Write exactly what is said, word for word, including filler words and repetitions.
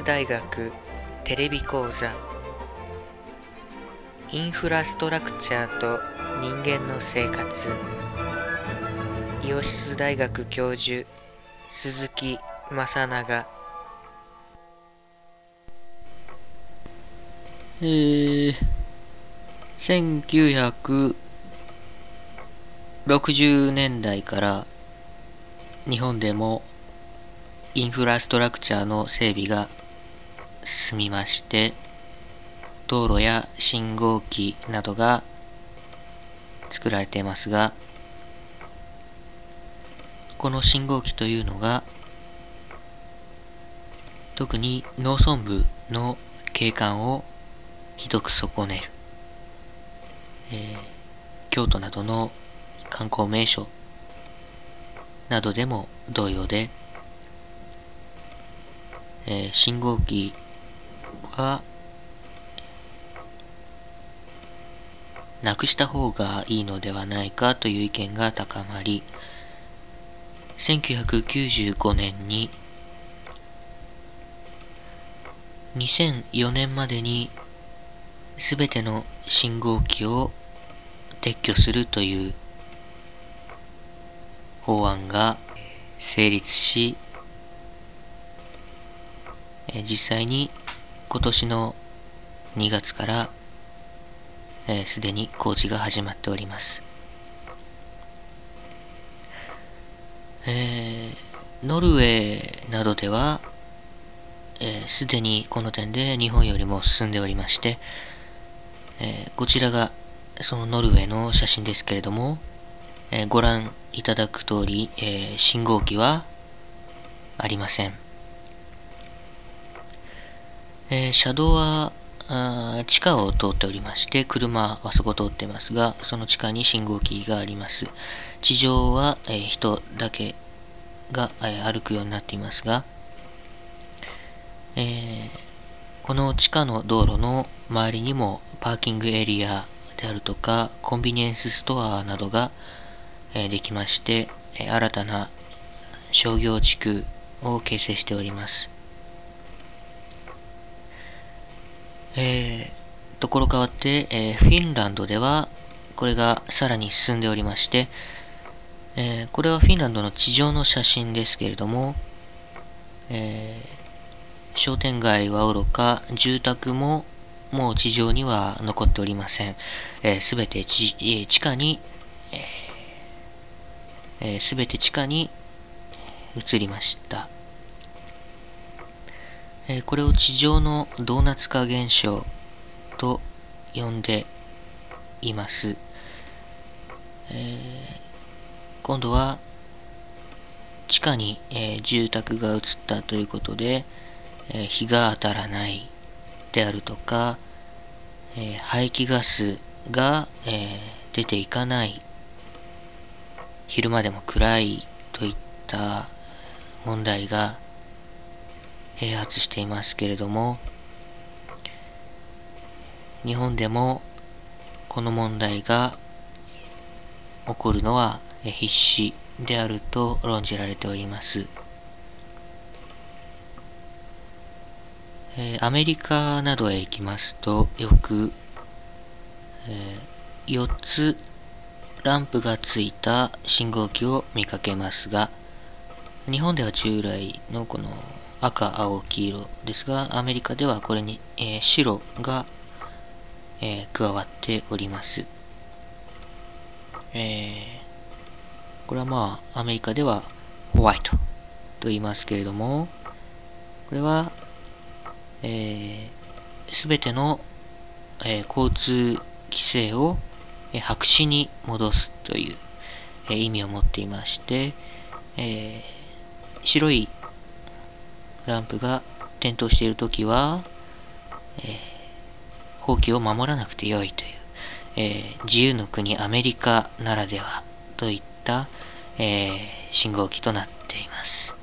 大学テレビ講座インフラストラクチャーと人間の生活、イオシス大学教授鈴木正長。 えー、せんきゅうひゃくろくじゅうねんだいから日本でもインフラストラクチャーの整備が進みまして、道路や信号機などが作られていますが、この信号機というのが特に農村部の景観をひどく損ねる、えー、京都などの観光名所などでも同様で、えー、信号機はなくした方がいいのではないかという意見が高まり、せんきゅうひゃくきゅうじゅうごねんににせんよねんまでにすべての信号機を撤去するという法案が成立し、実際に今年のにがつからすでに工事が始まっております。えー、ノルウェーなどではすで、えー、にこの点で日本よりも進んでおりまして、えー、こちらがそのノルウェーの写真ですけれども、えー、ご覧いただく通り、えー、信号機はありません。えー、車道はあ地下を通っておりまして、車はそこ通っていますが、その地下に信号機があります。地上は、えー、人だけが、えー、歩くようになっていますが、えー、この地下の道路の周りにもパーキングエリアであるとかコンビニエンスストアなどが、えー、できまして、えー、新たな商業地区を形成しております。えー、ところ変わって、えー、フィンランドではこれがさらに進んでおりまして、えー、これはフィンランドの地上の写真ですけれども、えー、商店街はおろか住宅ももう地上には残っておりません。すべ、えー、て地、えー、地下にすべ、えー、て地下に移りました。えー、これを地上のドーナツ化現象と呼んでいます。えー、今度は地下に、えー、住宅が移ったということで、えー、日が当たらないであるとか、えー、排気ガスが、えー、出ていかない、昼間でも暗いといった問題が併発していますけれども、日本でもこの問題が起こるのは必至であると論じられております。えー、アメリカなどへ行きますとよく、えー、よっつランプがついた信号機を見かけますが、日本では従来のこの赤、青、黄色ですが、アメリカではこれに、えー、白が、えー、加わっております。えー、これはまあアメリカではホワイトと言いますけれども、これはすべ、えー、ての、えー、交通規制を、えー、白紙に戻すという、えー、意味を持っていまして、えー、白いランプが点灯しているときは、えー、法規を守らなくてよいという、えー、自由の国アメリカならではといった、えー、信号機となっています。